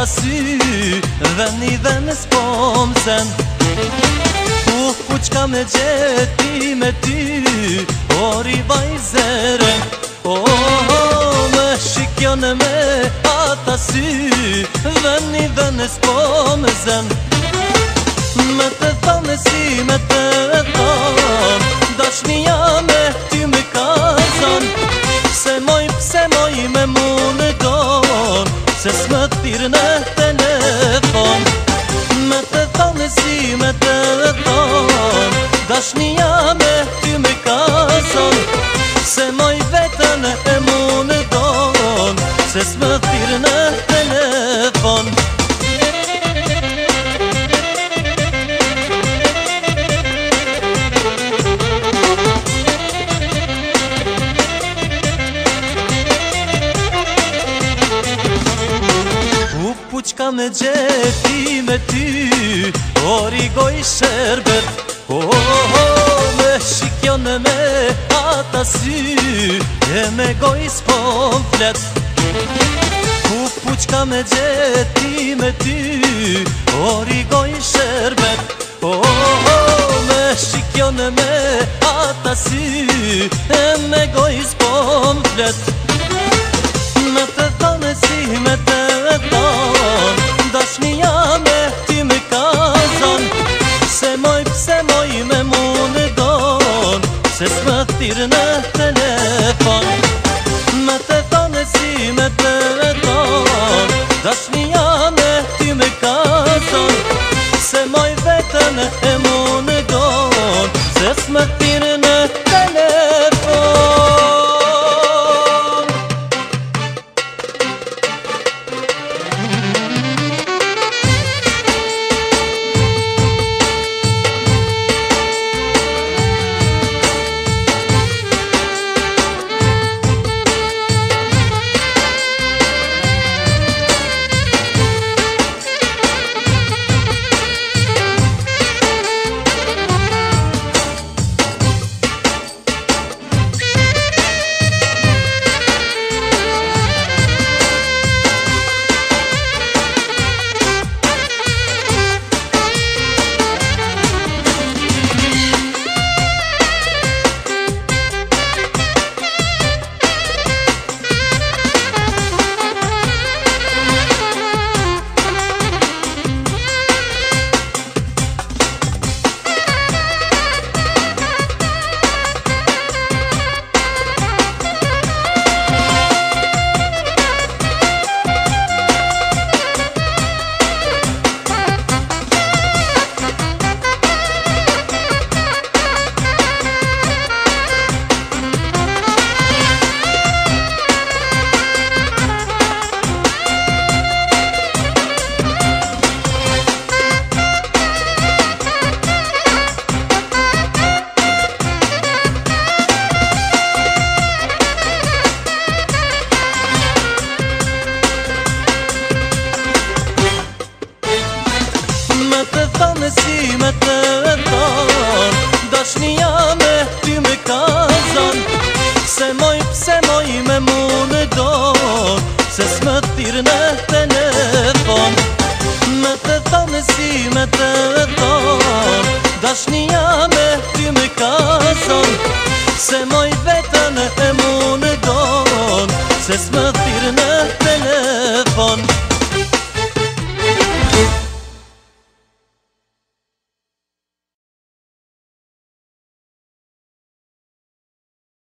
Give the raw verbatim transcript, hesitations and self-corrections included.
sy dhe një dhe në s'pom sen. Uh, ku qka me gjeti me ty, ori vajzere. Oh, oh, oh, me shikjon me ata sy dhe një dhe në s'pom sen. Me të thane si me të thane, dashnia me ty me kazan. Se moj, pse moj me mu në don, se s'më thirë në telefon. Me të thane si me të thane, dashnia me ty me kazan. Se moj vetën e mu në don, se s'më thirë në telefon. Ku qka me gjeti me ty, ori goj sherbet. Oh, oh, oh, me shikjon me ata sy, e me goj s'pom flet. Ku ku qka me gjeti me ty, ori goj sherbet. Oh, oh, oh, me shikjon me ata sy, e me goj s'pom flet. Me të thane si me të thane, dashnia me ty me kazan. Se moj, pse moj me mu në don, se s'më thirë në telefon. Me të thane si me të thane, dashnia me ty me kazan. Se moj vetën e mu në don, se s'më thirë në telefon. Si me të thane, dashnia me ty me kazan. Se moj, pse moj me mu në don, se s'më thirë në telefon. Me të thane si me të thane, dashnia me ty me kazan. Se moj vetën e mu në don, se s'më thirë në telefon.